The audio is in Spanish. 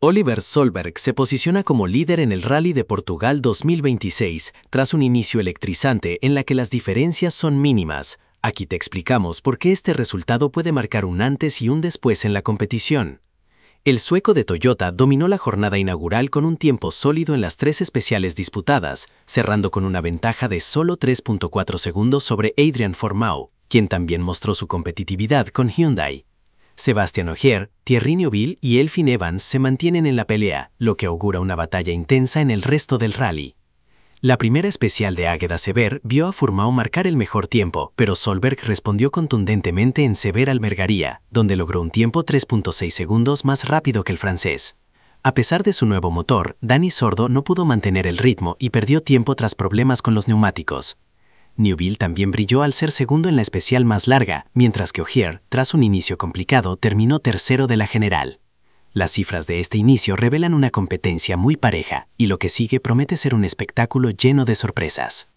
Oliver Solberg se posiciona como líder en el Rally de Portugal 2026, tras un inicio electrizante en la que las diferencias son mínimas. Aquí te explicamos por qué este resultado puede marcar un antes y un después en la competición. El sueco de Toyota dominó la jornada inaugural con un tiempo sólido en las 3 especiales disputadas, cerrando con una ventaja de solo 3.4 segundos sobre Adrian Formau, quien también mostró su competitividad con Hyundai. Sébastien Ogier, Thierry Neuville y Elfyn Evans se mantienen en la pelea, lo que augura una batalla intensa en el resto del rally. La primera especial de Águeda-Sever vio a Formau marcar el mejor tiempo, pero Solberg respondió contundentemente en Sever-Almergaría, donde logró un tiempo 3.6 segundos más rápido que el francés. A pesar de su nuevo motor, Dani Sordo no pudo mantener el ritmo y perdió tiempo tras problemas con los neumáticos. Neuville también brilló al ser segundo en la especial más larga, mientras que Ogier, tras un inicio complicado, terminó tercero de la general. Las cifras de este inicio revelan una competencia muy pareja, y lo que sigue promete ser un espectáculo lleno de sorpresas.